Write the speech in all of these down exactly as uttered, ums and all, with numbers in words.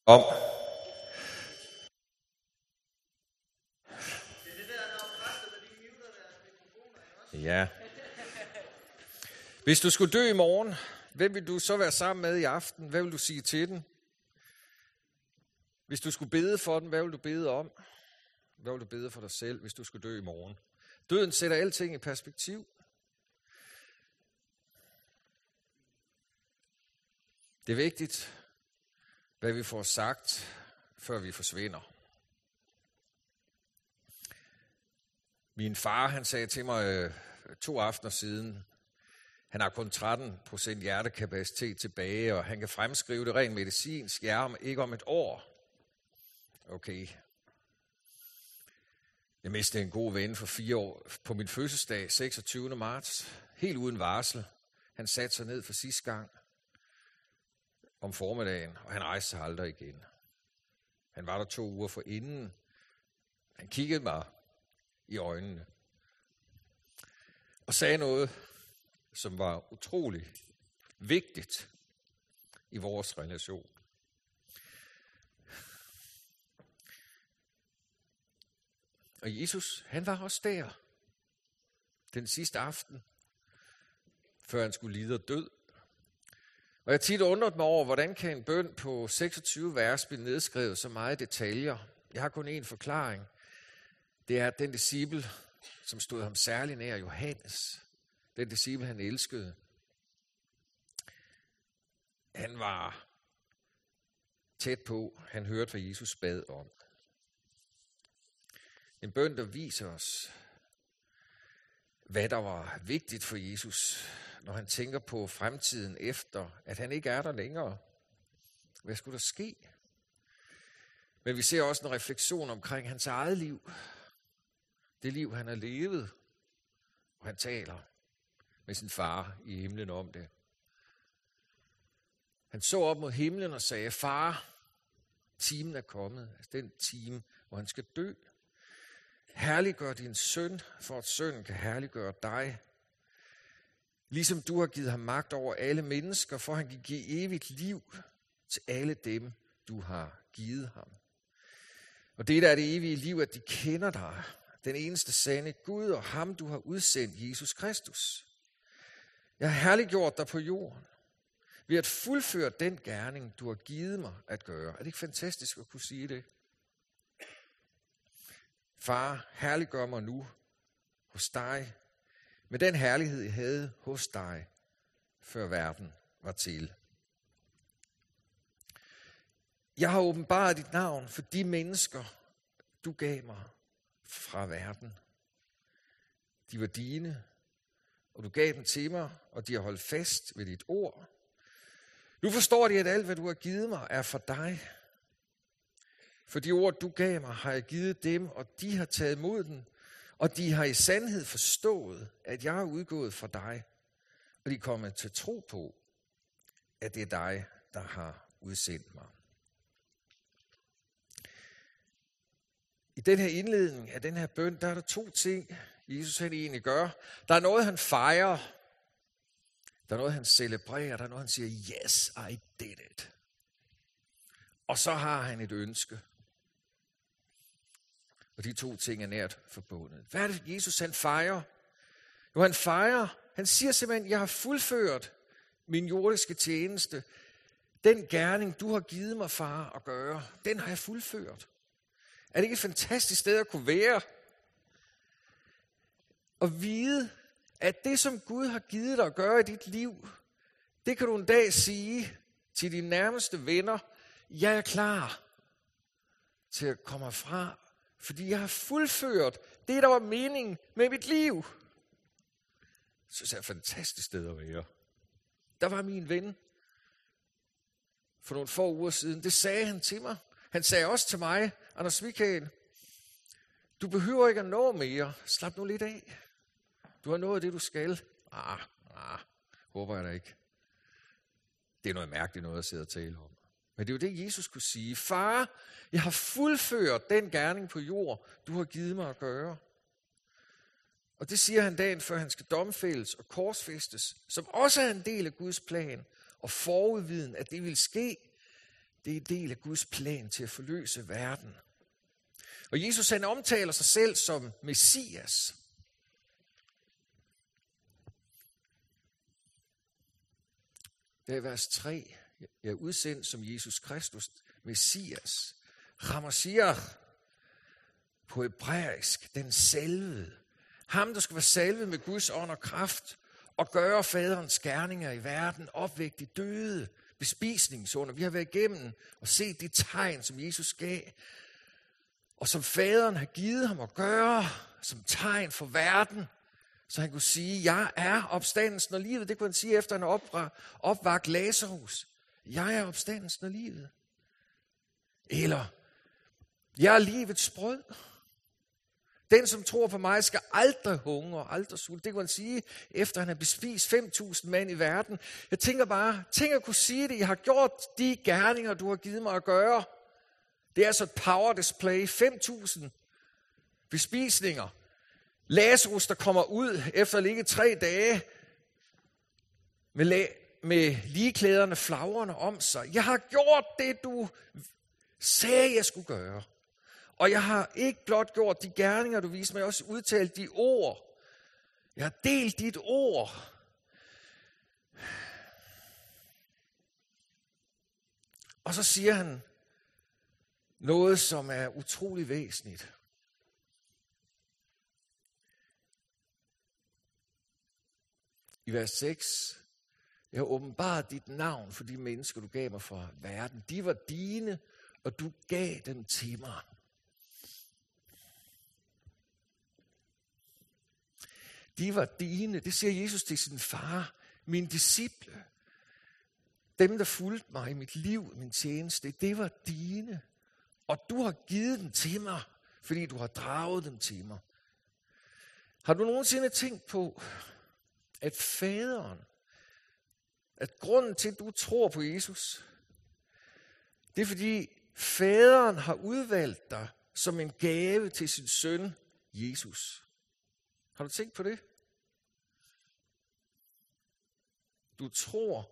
om. Ja. Hvis du skulle dø i morgen, hvem vil du så være sammen med i aften? Hvad vil du sige til den? Hvis du skulle bede for den, hvad vil du bede om? Hvad vil du bede for dig selv, hvis du skulle dø i morgen? Døden sætter alting i perspektiv. Det er vigtigt, hvad vi får sagt, før vi forsvinder. Min far, han sagde til mig øh, to aftener siden, han har kun tretten procent hjertekapacitet tilbage, og han kan fremskrive det rent medicinsk, ja, om ikke om et år. Okay. Jeg mistede en god ven for fire år på min fødselsdag, seksogtyvende marts, helt uden varsel. Han satte sig ned for sidste gang om formiddagen, og han rejste sig aldrig igen. Han var der to uger forinden. Han kiggede mig i øjnene og sagde noget, som var utrolig vigtigt i vores relation. Og Jesus, han var også der den sidste aften, før han skulle lide og død. Og jeg har tit undret mig over, hvordan kan en bøn på seksogtyve vers blive nedskrevet så meget detaljer. Jeg har kun én forklaring. Det er, at den disciple, som stod ham særlig nær, Johannes, den disciple, han elskede, han var tæt på, han hørte, hvad Jesus bad om. En bøn, der viser os, hvad der var vigtigt for Jesus, når han tænker på fremtiden efter, at han ikke er der længere. Hvad skulle der ske? Men vi ser også en refleksion omkring hans eget liv. Det liv, han har levet, og han taler med sin far i himlen om det. Han så op mod himlen og sagde, far, timen er kommet, altså den time, hvor han skal dø. Herliggør din søn, for at sønnen kan herliggøre dig. Ligesom du har givet ham magt over alle mennesker, for han kan give evigt liv til alle dem, du har givet ham. Og det der er det evige liv, at de kender dig, den eneste sande Gud, og ham du har udsendt, Jesus Kristus. Jeg har herliggjort dig på jorden, ved at fuldføre den gerning, du har givet mig at gøre. Er det ikke fantastisk at kunne sige det? Far, herliggør mig nu hos dig, med den herlighed, jeg havde hos dig, før verden var til. Jeg har åbenbaret dit navn for de mennesker, du gav mig fra verden. De var dine, og du gav dem til mig, og de har holdt fast ved dit ord. Nu forstår de, at alt, hvad du har givet mig, er for dig. For de ord, du gav mig, har jeg givet dem, og de har taget imod den, og de har i sandhed forstået, at jeg er udgået fra dig, og de er kommet til tro på, at det er dig, der har udsendt mig. I den her indledning af den her bøn, der er der to ting, Jesus han egentlig gør. Der er noget, han fejrer. Der er noget, han celebrerer. Der er noget, han siger, yes, I did it. Og så har han et ønske. Og de to ting er nært forbundet. Hvad er det, Jesus han fejrer? Jo, han fejrer. Han siger simpelthen, jeg har fuldført min jordiske tjeneste. Den gerning, du har givet mig, far, at gøre, den har jeg fuldført. Er det ikke et fantastisk sted at kunne være? Og vide, at det, som Gud har givet dig at gøre i dit liv, det kan du en dag sige til dine nærmeste venner, jeg er klar til at komme fra, fordi jeg har fuldført det, der var meningen med mit liv. Jeg synes, det er et fantastisk sted at være. Der var min ven for nogle få uger siden. Det sagde han til mig. Han sagde også til mig, Anders Michael, du behøver ikke at nå mere. Slap nu lidt af. Du har nået det, du skal. Ah, ah, håber jeg da ikke. Det er noget mærkeligt noget at sidde og tale om. Men det er jo det, Jesus kunne sige. Far, jeg har fuldført den gerning på jord, du har givet mig at gøre. Og det siger han dagen før han skal domfældes og korsfæstes, som også er en del af Guds plan og forudviden, at det vil ske. Det er en del af Guds plan til at forløse verden. Og Jesus han omtaler sig selv som Messias. Der er vers tre. Jeg er udsendt som Jesus Kristus, Messias. Ramashiach på hebraisk, den salvede. Ham, der skal være salvet med Guds ånd og kraft, og gøre faderens gerninger i verden, opvække de døde, bespisningsunder. Vi har været igennem og set de tegn, som Jesus gav, og som faderen har givet ham at gøre, som tegn for verden, så han kunne sige, jeg er opstandelsen og livet. Det kunne han sige, efter han opra- opvagt Lazarus. Jeg er opstandelsen og livet. Eller, jeg er livets brød. Den, som tror på mig, skal aldrig hungre og aldrig sulte. Det kunne han sige, efter han har bespist fem tusind mand i verden. Jeg tænker bare, tænk at kunne sige det. Jeg har gjort de gerninger, du har givet mig at gøre. Det er altså et power display. fem tusind bespisninger. Lazarus, der kommer ud efter at ligge tre dage med, la- med ligeklæderne flagrende om sig. Jeg har gjort det, du sagde, jeg skulle gøre. Og jeg har ikke blot gjort de gerninger, du viste mig, jeg har også udtalt de ord. Jeg har delt dit ord. Og så siger han noget, som er utrolig væsentligt. I vers seks. Jeg har åbenbart dit navn for de mennesker, du gav mig fra verden. De var dine, og du gav dem til mig. De var dine, det siger Jesus til sin far, mine disciple. Dem, der fulgte mig i mit liv, min tjeneste, det var dine. Og du har givet dem til mig, fordi du har draget dem til mig. Har du nogensinde tænkt på, at faderen, at grunden til, at du tror på Jesus, det er fordi faderen har udvalgt dig som en gave til sin søn, Jesus. Har du tænkt på det? Du tror,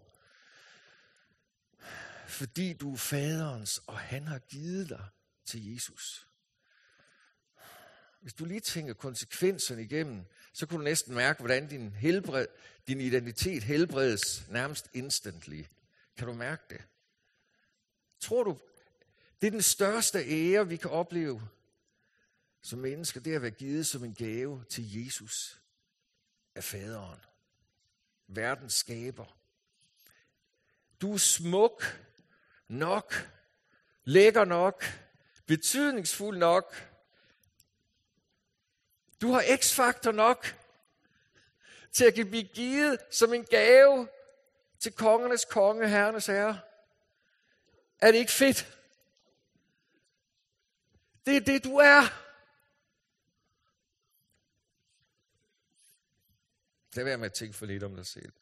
fordi du er faderens, og han har givet dig til Jesus. Hvis du lige tænker konsekvenserne igennem, så kunne du næsten mærke, hvordan din, helbred, din identitet helbredes nærmest instantly. Kan du mærke det? Tror du, det er den største ære, vi kan opleve som mennesker, det er at være givet som en gave til Jesus af faderen. Verdens skaber. Du er smuk nok, lækker nok, betydningsfuld nok. Du har x-faktor nok til at blive givet som en gave til kongernes konge, herrenes herre. Er det ikke fedt? Det er det, du er. Lad være med at tænke for lidt om dig selv.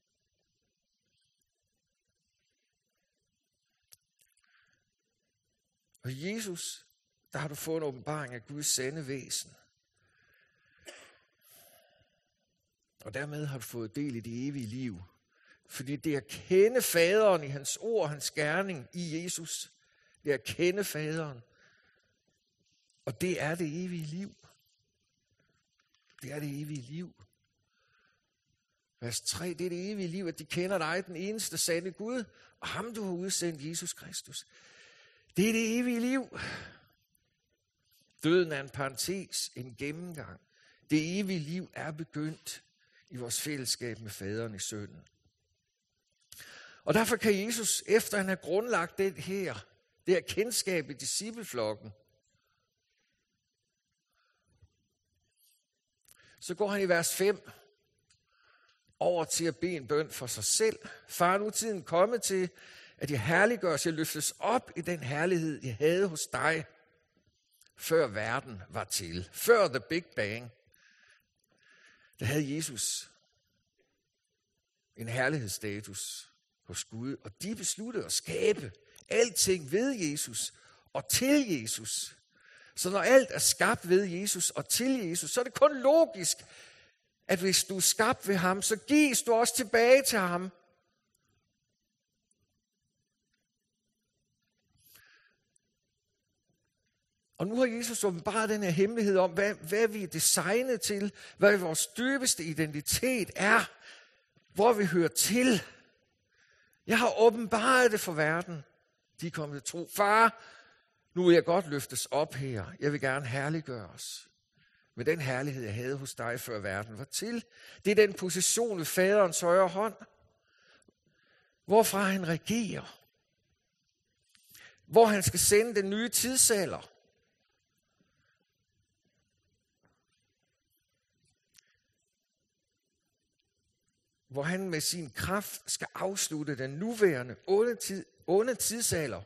Og i Jesus, der har du fået en åbenbaring af Guds sande væsen. Og dermed har du fået del i det evige liv. Fordi det er at kende faderen i hans ord og hans gerning i Jesus. Det er at kende faderen. Og det er det evige liv. Det er det evige liv. Vers tre, det er det evige liv, at de kender dig, den eneste sande Gud, og ham du har udsendt, Jesus Kristus. Det er det evige liv. Døden er en parentes, en gennemgang. Det evige liv er begyndt i vores fællesskab med faderen i sønnen. Og derfor kan Jesus, efter han har grundlagt det her, det her kendskab i discipleflokken, så går han i vers fem over til at bede en bøn for sig selv. Far, nu er tiden kommet til, at jeg herliggøres, jeg løftes op i den herlighed, jeg havde hos dig, før verden var til. Før the Big Bang, der havde Jesus en herlighedsstatus hos Gud, og de besluttede at skabe alting ved Jesus og til Jesus. Så når alt er skabt ved Jesus og til Jesus, så er det kun logisk, at hvis du er skabt ved ham, så gives du også tilbage til ham. Og nu har Jesus åbenbaret den her hemmelighed om, hvad, hvad vi er designet til, hvad vores dybeste identitet er, hvor vi hører til. Jeg har åbenbaret det for verden. De er kommet til tro. Far, nu vil jeg godt løftes op her. Jeg vil gerne herliggøres med den herlighed, jeg havde hos dig, før verden var til. Det er den position ved faderens højre hånd, hvorfra han regerer. Hvor han skal sende den nye tidsalder. Hvor han med sin kraft skal afslutte den nuværende onde, tid, onde tidsalder.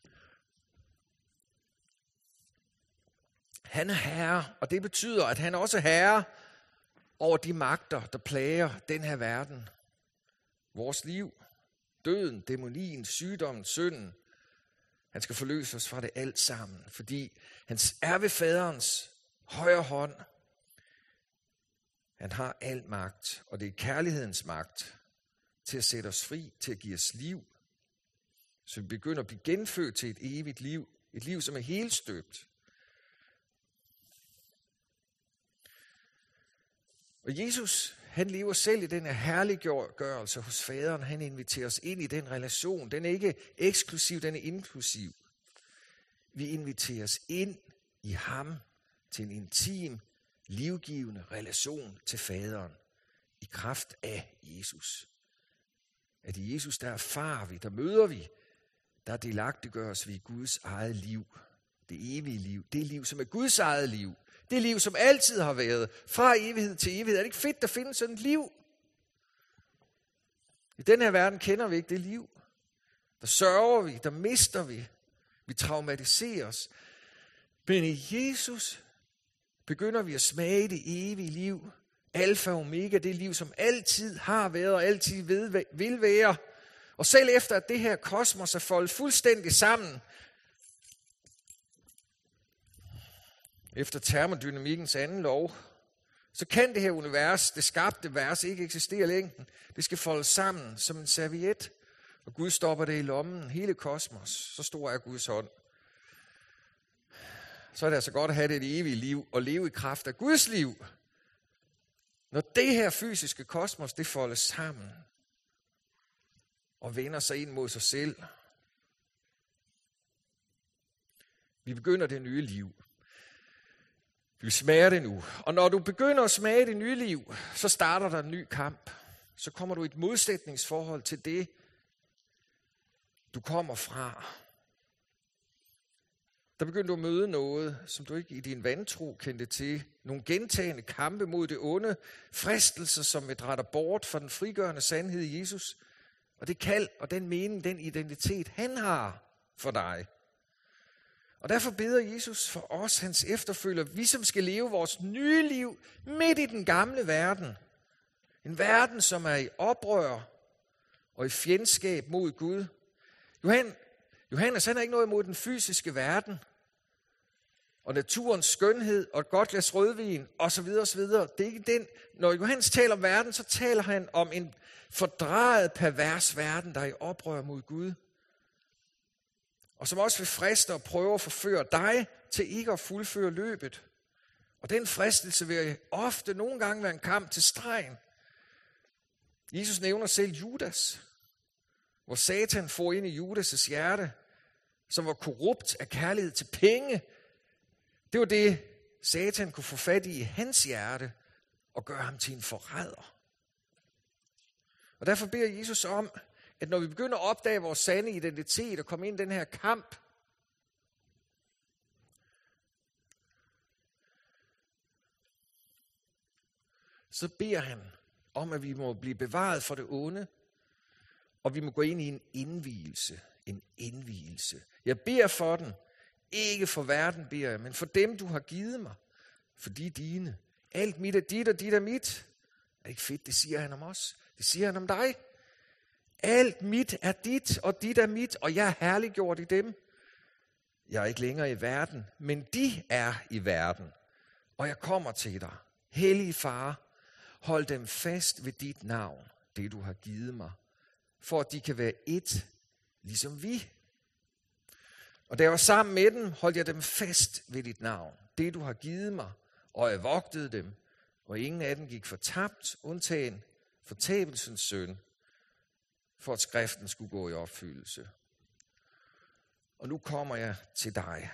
Han er herre, og det betyder, at han også er herre over de magter, der plager den her verden. Vores liv, døden, dæmonien, sygdommen, synden. Han skal forløse os fra det alt sammen, fordi han er ved faderens højre hånd. Han har al magt, og det er kærlighedens magt til at sætte os fri, til at give os liv. Så vi begynder at blive genfødt til et evigt liv. Et liv, som er helt støbt. Og Jesus, han lever selv i den her herliggørelse hos faderen. Han inviterer os ind i den relation. Den er ikke eksklusiv, den er inklusiv. Vi inviteres ind i ham til en intim, livgivende relation til faderen i kraft af Jesus. At i Jesus, der erfarer vi, der møder vi, der delagtiggøres vi i Guds eget liv. Det evige liv. Det liv, som er Guds eget liv. Det liv, som altid har været fra evighed til evighed. Er det ikke fedt, der findes sådan et liv? I den her verden kender vi ikke det liv. Der sørger vi, der mister vi. Vi traumatiseres. Men i Jesus begynder vi at smage det evige liv. Alfa og omega, det liv, som altid har været og altid vil være. Og selv efter, at det her kosmos er foldet fuldstændig sammen, efter termodynamikkens anden lov, så kan det her univers, det skabte vers, ikke eksistere længden. Det skal folde sammen som en serviet, og Gud stopper det i lommen. Hele kosmos, så stor er Guds hånd. Så er det altså godt at have det evige liv og leve i kraft af Guds liv. Når det her fysiske kosmos, det foldes sammen og vender sig ind mod sig selv. Vi begynder det nye liv. Vi smager det nu. Og når du begynder at smage det nye liv, så starter der en ny kamp. Så kommer du i et modsætningsforhold til det, du kommer fra. Der begynder du at møde noget, som du ikke i din vantro kendte til. Nogle gentagende kampe mod det onde. Fristelser, som vil drætte dig bort fra den frigørende sandhed i Jesus. Og det kald og den mening, den identitet, han har for dig. Og derfor beder Jesus for os, hans efterfølger, vi som skal leve vores nye liv midt i den gamle verden. En verden, som er i oprør og i fjendskab mod Gud. Johan, Johannes, han har ikke noget imod den fysiske verden og naturens skønhed og et godt glas rødvin osv. osv. Det er ikke den. Når Johannes taler om verden, så taler han om en fordrejet, pervers verden, der er i oprør mod Gud. Og som også vil friste og prøve at forføre dig til ikke at fuldføre løbet. Og den fristelse vil ofte nogle gange være en kamp til stregen. Jesus nævner selv Judas, hvor Satan får ind i Judas' hjerte, som var korrupt af kærlighed til penge. Det var det, Satan kunne få fat i i hans hjerte og gøre ham til en forræder. Og derfor beder Jesus om, at når vi begynder at opdage vores sande identitet og komme ind i den her kamp, så beder han om, at vi må blive bevaret for det onde, og vi må gå ind i en indvielse. En indvielse. Jeg beder for den, ikke for verden beder jeg, men for dem, du har givet mig, for de er dine. Alt mit er dit, og dit er mit. Er det ikke fedt, det siger han om os? Det siger han om dig. Alt mit er dit, og dit er mit, og jeg er herliggjort i dem. Jeg er ikke længere i verden, men de er i verden, og jeg kommer til dig. Hellige far, hold dem fast ved dit navn, det du har givet mig, for at de kan være ét, ligesom vi. Og da jeg var sammen med dem, holdt jeg dem fast ved dit navn. Det, du har givet mig, og jeg vogtede dem, og ingen af dem gik fortabt, undtagen fortabelsens søn, for at skriften skulle gå i opfyldelse. Og nu kommer jeg til dig.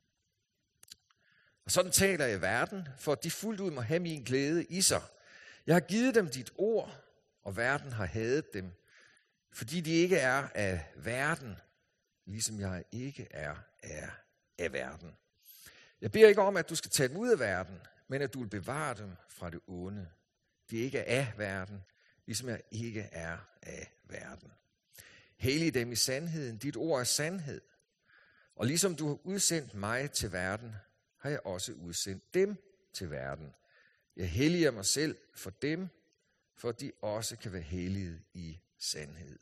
Og sådan taler jeg i verden, for at de fuldt ud må have min glæde i sig. Jeg har givet dem dit ord, og verden har hadet dem, fordi de ikke er af verden, ligesom jeg ikke er af, af verden. Jeg beder ikke om, at du skal tage dem ud af verden, men at du vil bevare dem fra det onde. De ikke er af verden, ligesom jeg ikke er af verden. Hellig dem i sandheden, dit ord er sandhed. Og ligesom du har udsendt mig til verden, har jeg også udsendt dem til verden. Jeg helliger mig selv for dem, for at de også kan være hellige i sandhed.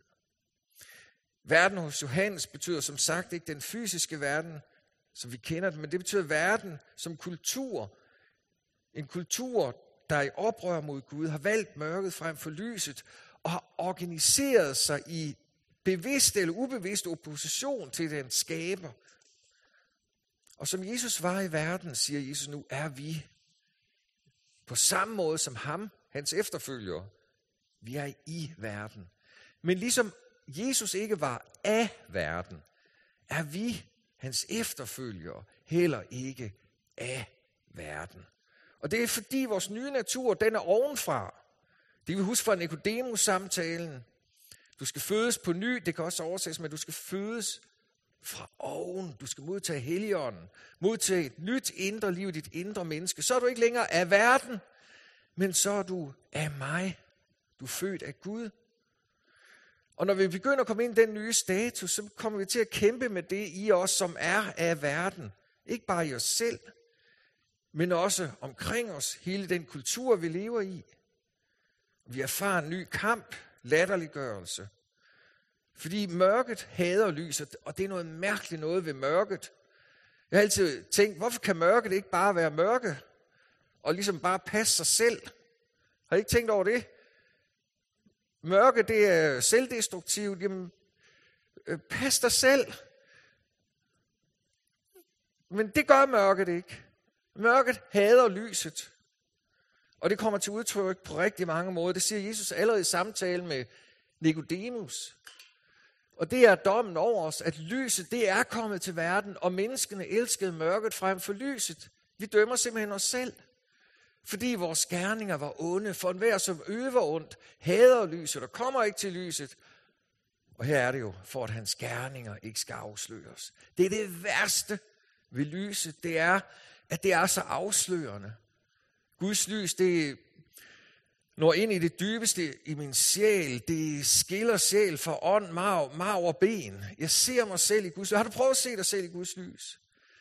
Verden hos Johannes betyder som sagt ikke den fysiske verden, som vi kender den, men det betyder verden som kultur. En kultur, der i oprør mod Gud har valgt mørket frem for lyset og har organiseret sig i bevidst eller ubevidst opposition til den skaber. Og som Jesus var i verden, siger Jesus nu, er vi på samme måde som ham, hans efterfølgere. Vi er i verden. Men ligesom Jesus ikke var af verden, er vi, hans efterfølgere, heller ikke af verden. Og det er fordi vores nye natur, den er ovenfra. Det vi husker fra Nikodemus-samtalen. Du skal fødes på ny, det kan også oversættes med, at du skal fødes fra oven. Du skal modtage Helligånden, modtage et nyt indre liv, dit indre menneske. Så er du ikke længere af verden, men så er du af mig. Du er født af Gud. Og når vi begynder at komme ind i den nye status, så kommer vi til at kæmpe med det i os, som er af verden. Ikke bare i os selv, men også omkring os, hele den kultur, vi lever i. Vi erfarer en ny kamp, latterliggørelse. Fordi mørket hader lyset, og det er noget mærkeligt noget ved mørket. Jeg har altid tænkt, hvorfor kan mørket ikke bare være mørke, og ligesom bare passe sig selv? Har I ikke tænkt over det? Mørke, det er selvdestruktivt. Jamen, pas dig selv. Men det gør mørket ikke. Mørket hader lyset. Og det kommer til udtryk på rigtig mange måder. Det siger Jesus allerede i samtale med Nikodemus. Og det er dommen over os, at lyset, det er kommet til verden, og menneskene elskede mørket frem for lyset. Vi dømmer simpelthen os selv. Fordi vores gerninger var onde, for enhver som øver ondt, hader lyset og kommer ikke til lyset. Og her er det jo, for at hans gerninger ikke skal afsløres. Det er det værste ved lyset, det er, at det er så afslørende. Guds lys, det når ind i det dybeste i min sjæl. Det skiller sjæl fra ånd, marv, marv og ben. Jeg ser mig selv i Guds lys. Har du prøvet at se dig selv i Guds lys?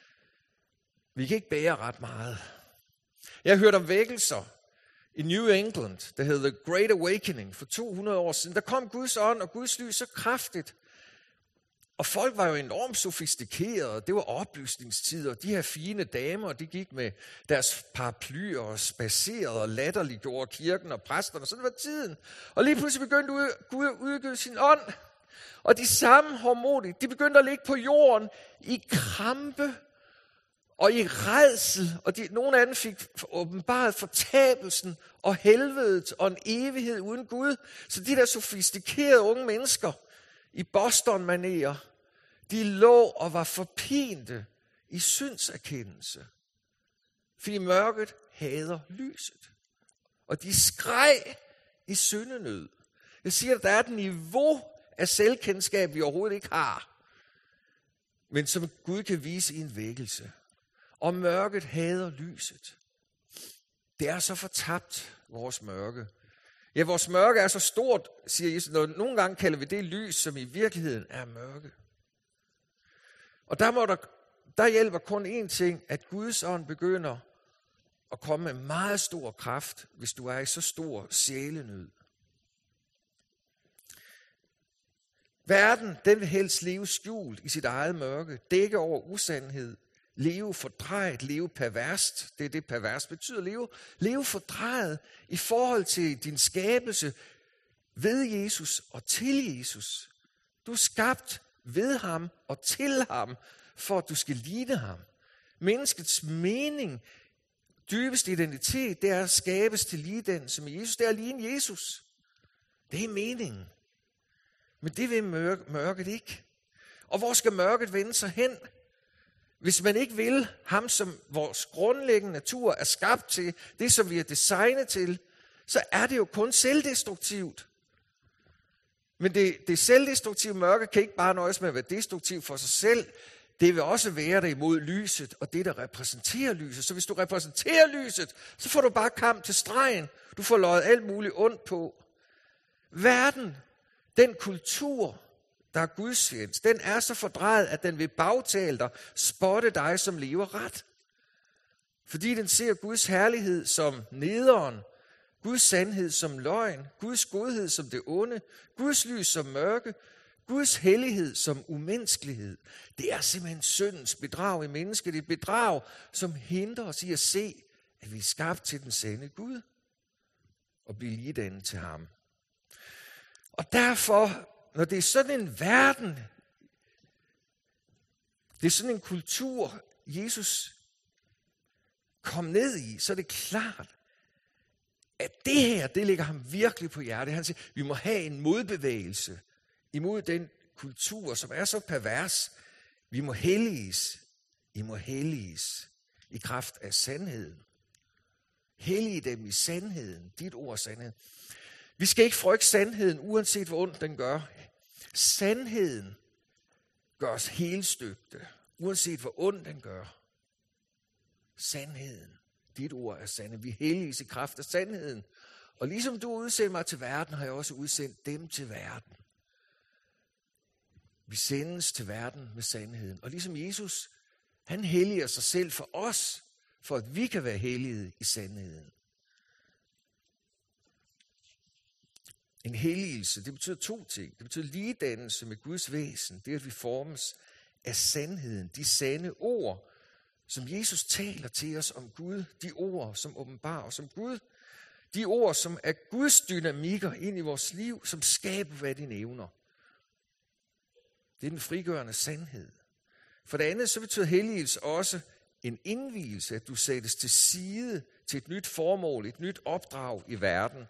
Vi kan ikke bære ret meget. Jeg har hørt om vækkelser i New England, der hedder The Great Awakening for to hundrede år siden. Der kom Guds ånd og Guds lys så kraftigt. Og folk var jo enormt sofistikerede. Det var oplysningstider. De her fine damer, de gik med deres paraplyer og spacerede og latterliggjorde kirken og præsterne. Sådan var tiden. Og lige pludselig begyndte Gud at udgive sin ånd. Og de samme hormoner, de begyndte at ligge på jorden i krampe og i rædsel. Og de, nogle af dem fik åbenbart fortabelsen og helvedet og en evighed uden Gud. Så de der sofistikerede unge mennesker i Boston-manér, de lå og var forpinte i syndserkendelse. Fordi mørket hader lyset. Og de skreg i syndenød. Jeg siger, at der er et niveau af selvkendskab, vi overhovedet ikke har. Men som Gud kan vise i en vækkelse. Og mørket hader lyset. Det er så fortabt, vores mørke. Ja, vores mørke er så stort, siger Jesus. Nogle gange kalder vi det lys, som i virkeligheden er mørke. Og der, må der, der hjælper kun én ting, at Guds ånd begynder at komme med meget stor kraft, hvis du er i så stor sjælenød. Verden, den vil helst leve skjult i sit eget mørke, dække over usandhed, leve fordrejet, leve perverst. Det er det, perverst betyder. Leve, leve fordrejet i forhold til din skabelse ved Jesus og til Jesus. Du er skabt ved ham og til ham, for at du skal ligne ham. Menneskets mening, dybeste identitet, det er at skabes til ligedannelse med Jesus. Det er at ligne Jesus. Det er meningen. Men det vil mørke, mørket ikke. Og hvor skal mørket vende sig hen? Hvis man ikke vil ham, som vores grundlæggende natur er skabt til, det som vi er designet til, så er det jo kun selvdestruktivt. Men det, det selvdestruktive mørke kan ikke bare nøjes med at være destruktivt for sig selv. Det vil også være der imod lyset, og det, der repræsenterer lyset. Så hvis du repræsenterer lyset, så får du bare kamp til stregen. Du får løjet alt muligt ondt på. Verden, den kultur, der er gudsfjendsk, den er så fordrejet, at den vil bagtale dig, spotte dig, som lever ret. Fordi den ser Guds herlighed som nederen, Guds sandhed som løgn, Guds godhed som det onde, Guds lys som mørke, Guds hellighed som umenneskelighed. Det er simpelthen syndens bedrag i mennesket. Det er et bedrag, som hindrer os i at se, at vi er skabt til den sande Gud og blive ligedannet til ham. Og derfor, når det er sådan en verden, det er sådan en kultur, Jesus kom ned i, så er det klart, at det her, det ligger ham virkelig på hjertet. Han siger, vi må have en modbevægelse imod den kultur, som er så pervers. Vi må helliges. I må helliges i kraft af sandheden. Hellige dem i sandheden. Dit ord er sandhed. Vi skal ikke frygte sandheden, uanset hvor ondt den gør. Sandheden gør os helstøbte, uanset hvor ondt den gør. Sandheden. Dit ord er sandhed. Vi helliges i kraft af sandheden. Og ligesom du udsendte mig til verden, har jeg også udsendt dem til verden. Vi sendes til verden med sandheden. Og ligesom Jesus, han helliger sig selv for os, for at vi kan være hellige i sandheden. En helligelse, det betyder to ting. Det betyder ligedannelse med Guds væsen. Det er, at vi formes af sandheden. De sande ord, som Jesus taler til os om Gud. De ord, som åbenbarer os om Gud. De ord, som er Guds dynamikker ind i vores liv, som skaber, hvad de nævner. Det er den frigørende sandhed. For det andet, så betyder helligelse også en indvielse, at du sættes til side til et nyt formål, et nyt opdrag i verden.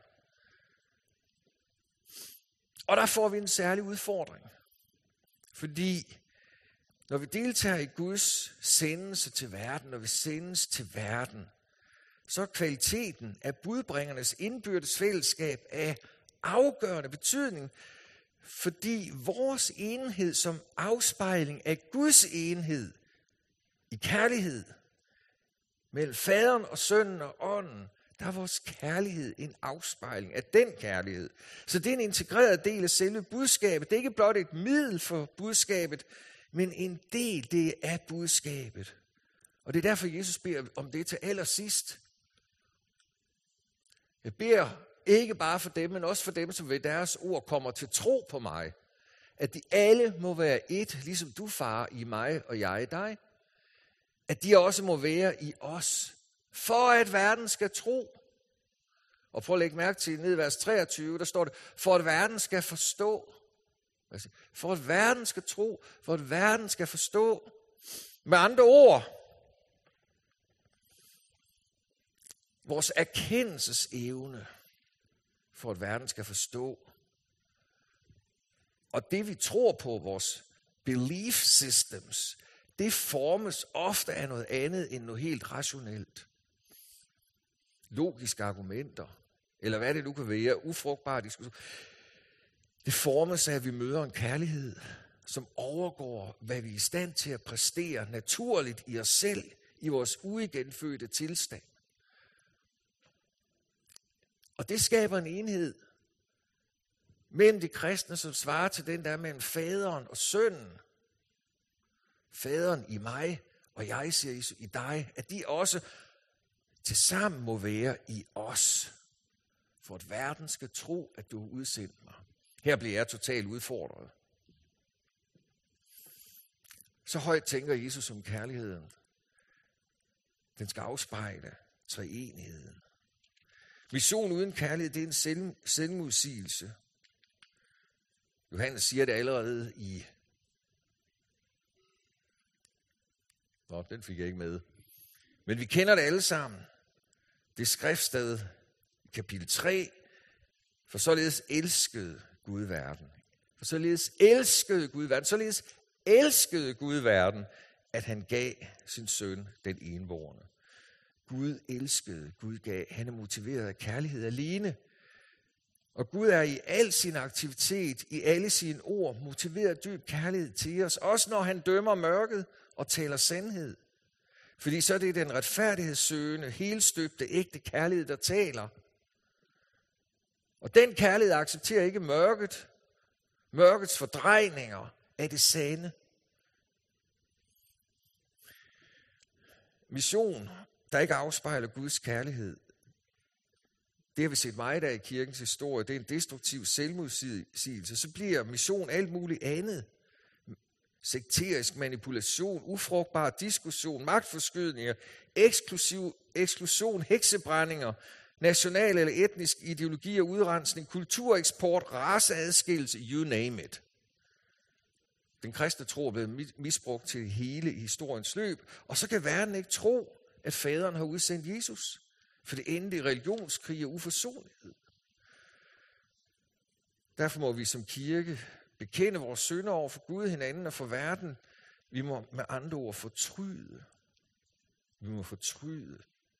Og der får vi en særlig udfordring. Fordi når vi deltager i Guds sendelse til verden, når vi sendes til verden, så er kvaliteten af budbringernes indbyrdes fællesskab af afgørende betydning, fordi vores enhed som afspejling af Guds enhed i kærlighed mellem faderen og sønnen og ånden, der er vores kærlighed en afspejling af den kærlighed. Så det er en integreret del af selve budskabet. Det er ikke blot et middel for budskabet, men en del, det er budskabet. Og det er derfor, Jesus beder om det til allersidst. Jeg beder ikke bare for dem, men også for dem, som ved deres ord kommer til tro på mig. At de alle må være et, ligesom du, far, i mig og jeg i dig. At de også må være i os, for at verden skal tro. Og prøv at lægge mærke til, ned i vers treogtyve, der står det, for at verden skal forstå. For at verden skal tro, for at verden skal forstå. Med andre ord, vores erkendelsesevne, for at verden skal forstå. Og det vi tror på, vores belief systems, det formes ofte af noget andet end noget helt rationelt. Logiske argumenter, eller hvad det nu kan være, ufrugtbare diskussioner. Det formes af, at vi møder en kærlighed, som overgår, hvad vi er i stand til at præstere naturligt i os selv, i vores uigenfødte tilstand. Og det skaber en enhed mellem de kristne, som svarer til den der mellem faderen og sønnen. Faderen i mig, og jeg siger Jesus i dig, at de også tilsammen må være i os, for at verden skal tro, at du har udsendt mig. Her bliver jeg totalt udfordret. Så højt tænker Jesus om kærligheden. Den skal afspejle treenigheden. Mission uden kærlighed, det er en selv, selvmodsigelse. Johannes siger det allerede i Nå, den fik jeg ikke med. Men vi kender det alle sammen. Det er skriftsted i kapitel tre. For således elskede Gud verden. For således elskede Gud verden. Således elskede Gud verden, at han gav sin søn den enbårne. Gud elskede, Gud gav. Han er motiveret af kærlighed alene. Og Gud er i al sin aktivitet, i alle sine ord, motiveret af dyb kærlighed til os. Også når han dømmer mørket og taler sandhed. Fordi så er det den retfærdighedssøgende, helstøbte, ægte kærlighed, der taler. Og den kærlighed accepterer ikke mørket. Mørkets fordrejninger af det sande. Mission, der ikke afspejler Guds kærlighed, det har vi set meget af i kirkens historie. Det er en destruktiv selvmodsigelse. Så bliver mission alt muligt andet. Sekterisk manipulation, ufrugtbar diskussion, magtforskydninger, eksklusiv, eksklusion, heksebrændinger, national eller etnisk ideologi og udrensning, kultureksport, raceadskillelse, you name it. Den kristne tro er blevet misbrugt til hele historiens løb, og så kan verden ikke tro, at faderen har udsendt Jesus, for det endte i religionskrig og uforsonlighed. Derfor må vi som kirke bekende vores synder over for Gud, hinanden og for verden. Vi må med andre ord fortryde. Vi må fortryde.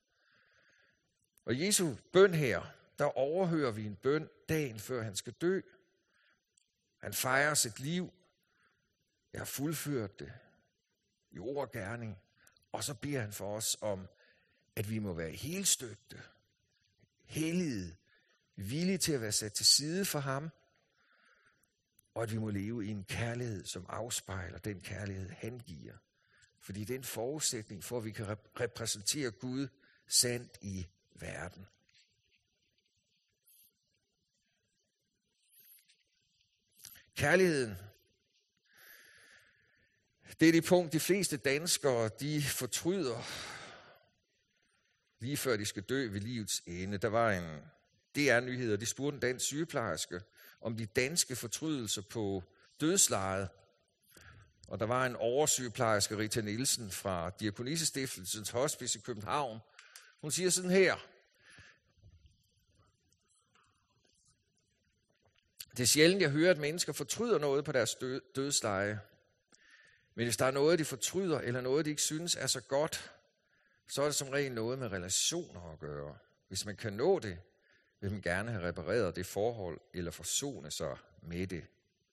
Og Jesu bøn her, der overhører vi en bøn dagen før han skal dø. Han fejrer sit liv. Jeg har fuldført det i ord og gerning. Og så beder han for os om, at vi må være helstøbte, hellige, villige til at være sat til side for ham, og at vi må leve i en kærlighed, som afspejler den kærlighed, han giver. Fordi det er en forudsætning for, at vi kan repræsentere Gud sandt i verden. Kærligheden, det er det punkt, de fleste danskere, de fortryder, lige før de skal dø ved livets ende. Der var en D R-nyheder, de spurgte en dansk sygeplejerske om de danske fortrydelser på dødslejet. Og der var en oversygeplejerske, Rita Nielsen fra Diakonissestiftelsens Hospice i København. Hun siger sådan her: det er sjældent, jeg hører, at mennesker fortryder noget på deres dødsleje. Men hvis der er noget, de fortryder, eller noget, de ikke synes er så godt, så er det som regel noget med relationer at gøre. Hvis man kan nå det, vil man gerne have repareret det forhold, eller forsone sig med det.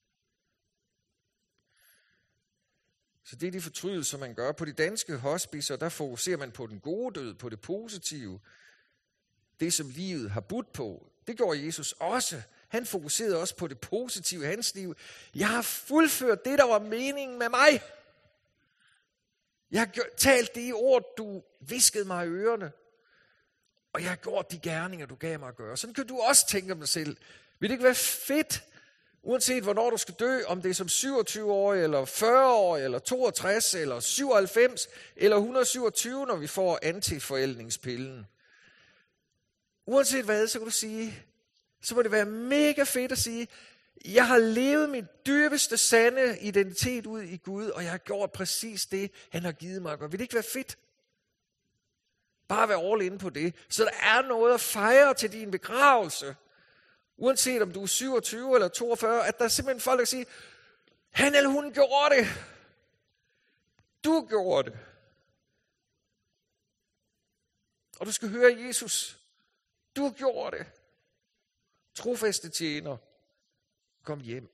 Så det er de fortrydelser, man gør. På de danske hospicer, der fokuserer man på den gode død, på det positive. Det, som livet har budt på. Det gjorde Jesus også. Han fokuserede også på det positive i hans liv. Jeg har fuldført det, der var meningen med mig. Jeg har talt det i ord, du viskede mig i ørerne. Og jeg har gjort de gerninger, du gav mig at gøre. Sådan kan du også tænke om dig selv. Vil det ikke være fedt, uanset hvornår du skal dø, om det er som syvogtyve-årig, eller fyrre-årig, eller toogtres, eller syvoghalvfems, eller et hundrede og syvogtyve, når vi får antiforældningspillen. Uanset hvad, så kan du sige, så må det være mega fedt at sige, jeg har levet min dybeste sande identitet ud i Gud, og jeg har gjort præcis det, han har givet mig at gøre. Vil det ikke være fedt? Bare være all in på det. Så der er noget at fejre til din begravelse. Uanset om du er syvogtyve eller toogfyrre, at der er simpelthen folk, der siger, han eller hun gjorde det. Du gjorde det. Og du skal høre Jesus. Du gjorde det. Trofaste tjener. Kom hjem.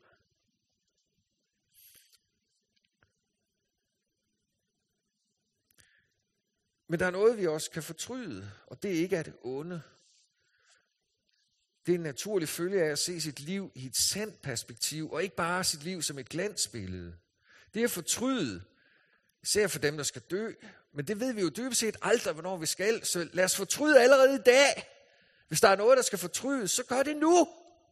Men der er noget, vi også kan fortryde, og det er ikke af det onde. Det er en naturlig følge af at se sit liv i et sandt perspektiv, og ikke bare sit liv som et glansbillede. Det er at fortryde, især for dem, der skal dø. Men det ved vi jo dybest set aldrig, hvornår vi skal. Så lad os fortryde allerede i dag. Hvis der er noget, der skal fortrydes, så gør det nu.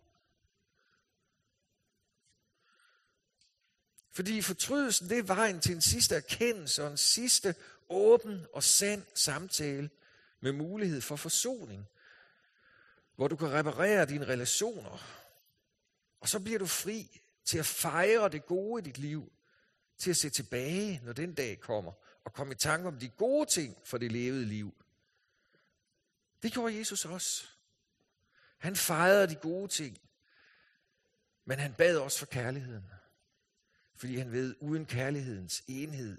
Fordi fortrydelsen, det er vejen til en sidste erkendelse og en sidste åben og sand samtale med mulighed for forsoning. Hvor du kan reparere dine relationer. Og så bliver du fri til at fejre det gode i dit liv. Til at se tilbage, når den dag kommer. og komme i tanke om de gode ting for det levede liv. Det gjorde Jesus også. Han fejrede de gode ting, men han bad også for kærligheden. Fordi han ved, uden kærlighedens enhed,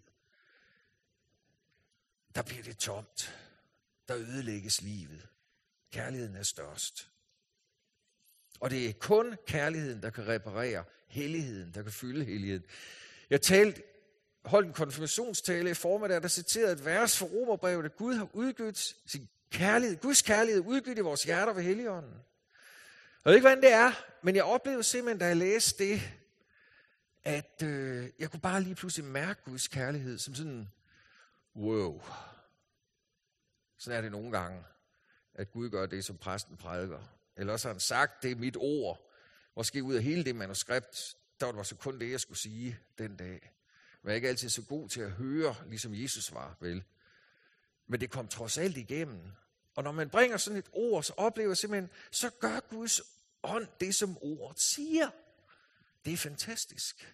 der bliver det tomt. Der ødelægges livet. Kærligheden er størst. Og det er kun kærligheden, der kan reparere helligheden, der kan fylde helligheden. Jeg talte, holdt en konfirmationstale i formiddag, der citerede et vers fra Romerbrevet, at Gud har udgivet sin kærlighed, Guds kærlighed udgivet i vores hjerter ved Helligånden. Jeg ved ikke, hvordan det er, men jeg oplevede simpelthen, da jeg læste det, at øh, jeg kunne bare lige pludselig mærke Guds kærlighed som sådan, wow. Sådan er det nogle gange, at Gud gør det, som præsten prædiker. Eller også har han sagt, det er mit ord. Måske ud af hele det manuskript, der var det så kun det, jeg skulle sige den dag. Men jeg er ikke altid så god til at høre, ligesom Jesus var, vel? Men det kom trods alt igennem. Og når man bringer sådan et ord, så oplever jeg simpelthen, så gør Guds ånd det, som ordet siger. Det er fantastisk.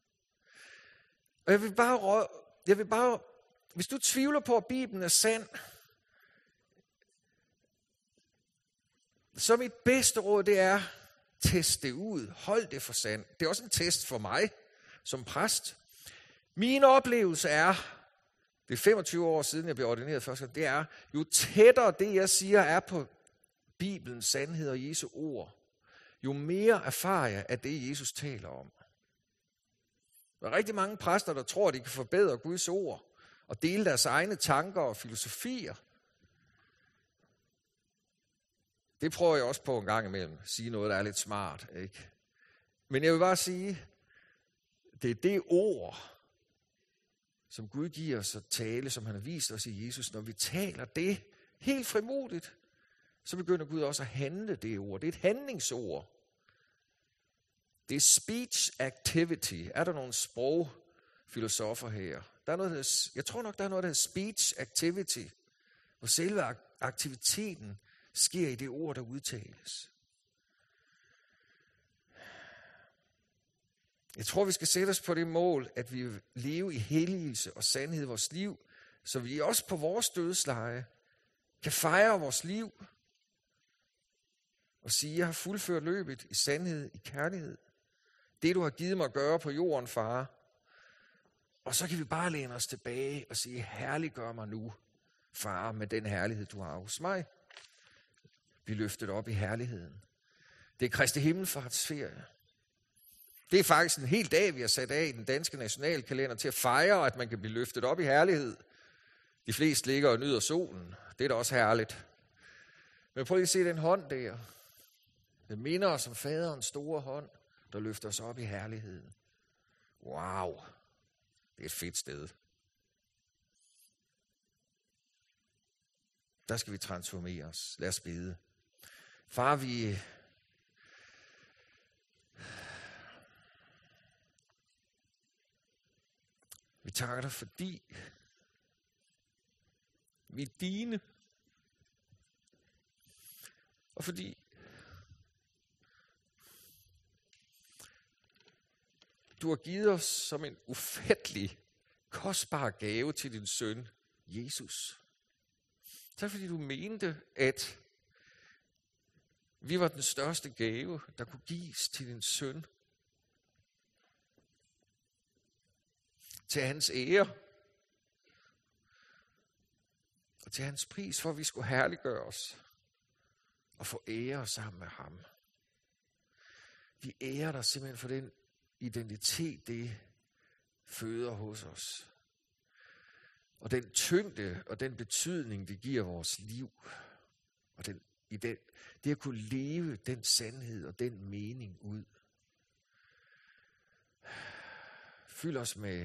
Og jeg vil bare, jeg vil bare hvis du tvivler på, at Bibelen er sand, så mit bedste råd, det er, test det ud. Hold det for sandt. Det er også en test for mig som præst. Min oplevelse er, det er femogtyve år siden, jeg blev ordineret første gang, det er, jo tættere det, jeg siger, er på Bibelens sandhed og Jesu ord, jo mere erfarer jeg af det, Jesus taler om. Der er rigtig mange præster, der tror, at de kan forbedre Guds ord og dele deres egne tanker og filosofier. Det prøver jeg også på en gang imellem. Sige noget, der er lidt smart, ikke? Men jeg vil bare sige, det er det ord, som Gud giver os at tale, som han har vist os i Jesus. Når vi taler det helt frimodigt, så begynder Gud også at handle det ord. Det er et handlingsord. Det er speech activity. Er der nogle sprogfilosofer her? Der er noget, der, jeg tror nok, der er noget, der hedder speech activity, hvor selve aktiviteten sker i det ord, der udtales. Jeg tror, vi skal sætte os på det mål, at vi vil leve i helligelse og sandhed i vores liv, så vi også på vores dødsleje kan fejre vores liv og sige, jeg har fuldført løbet i sandhed, i kærlighed. Det, du har givet mig at gøre på jorden, far. Og så kan vi bare læne os tilbage og sige, herliggør mig nu, far, med den herlighed, du har hos mig. Vi løftet op i herligheden. Det er Kristi himmelfartsferie. Det er faktisk en hel dag, vi har sat af i den danske nationalkalender til at fejre, at man kan blive løftet op i herlighed. De fleste ligger og nyder solen. Det er da også herligt. Men prøv lige at se den hånd der. Den minder os om faderens store hånd, der løfter os op i herligheden. Wow, det er et fedt sted. Der skal vi transformere os. Lad os bede. Far, vi vi takker dig, fordi vi er dine, og fordi du har givet os som en ufattelig, kostbar gave til din søn, Jesus. Tak fordi du mente, at vi var den største gave, der kunne gives til din søn. Til hans ære. Og til hans pris, for at vi skulle herliggøre os. Og få ære sammen med ham. Vi ærer dig simpelthen for den identitet, det føder hos os. Og den tyngde og den betydning, det giver vores liv. Og den, i den, det at kunne leve den sandhed og den mening ud. Fyld os med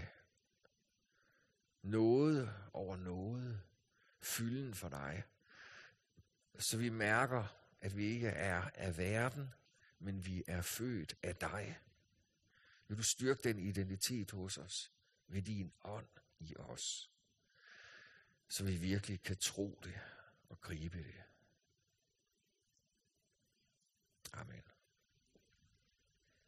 noget over noget. Fylden for dig. Så vi mærker, at vi ikke er af verden, men vi er født af dig. Vil du styrke den identitet hos os ved din ånd i os, så vi virkelig kan tro det og gribe det. Amen.